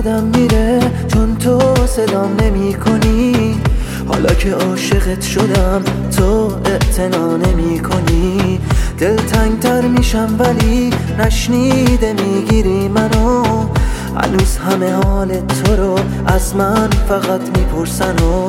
یادم میره چون تو صدام نمی کنی. حالا که عاشقت شدم تو اعتنا نمی کنی. دلتنگتر میشم ولی نشنیده میگیری منو. هنوز همه حال تو رو از من فقط میپرسن و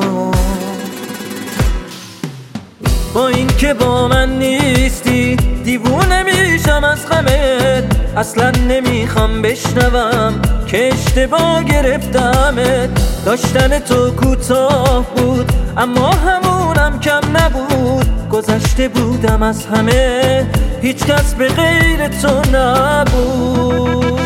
با این که با من نیستی دیوونه میشم از غمت. اصلا نمیخوام بشنوم که اشتباه گرفتمت. داشتن تو کوتاه بود اما همونم کم نبود. گذشته بودم از همه هیچ کس به غیر تو نبود.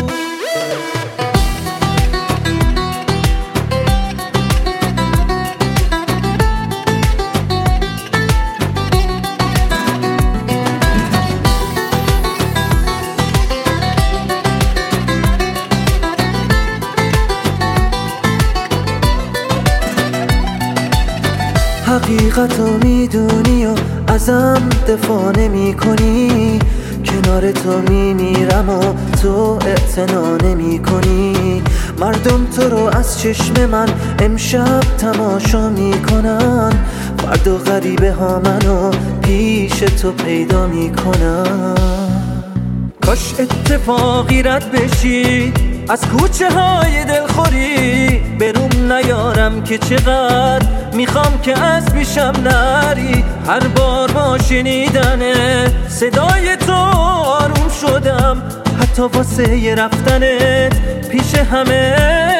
حقیقتو میدونی و ازم دفاع نمی کنی. کنار تو میمیرم و تو اعتنا نمی کنی. مردم تو رو از چشم من امشب تماشا میکنن. فردا غریبه ها منو پیش تو پیدا میکنن. کاش اتفاقی رد بشی از کوچه های دلخوری. بروم نیارم که چقدر میخوام که از پیشم نری. هر بار با شنیدن صدای تو آروم شدم. حتی واسه رفتنت پیش همه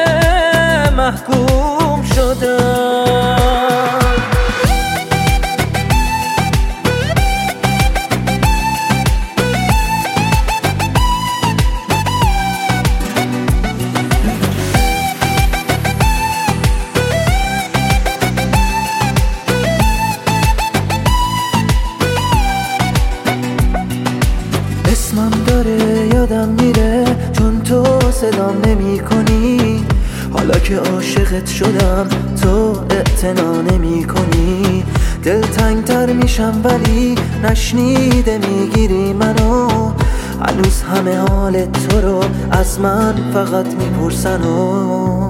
محکوم شدم. اسمم داره یادم میره چون تو صدام نمی کنی. حالا که عاشقت شدم تو اعتنا نمی کنی. دلتنگتر میشم ولی نشنیده میگیری منو. هنوز همه حال تو رو از من فقط میپرسن و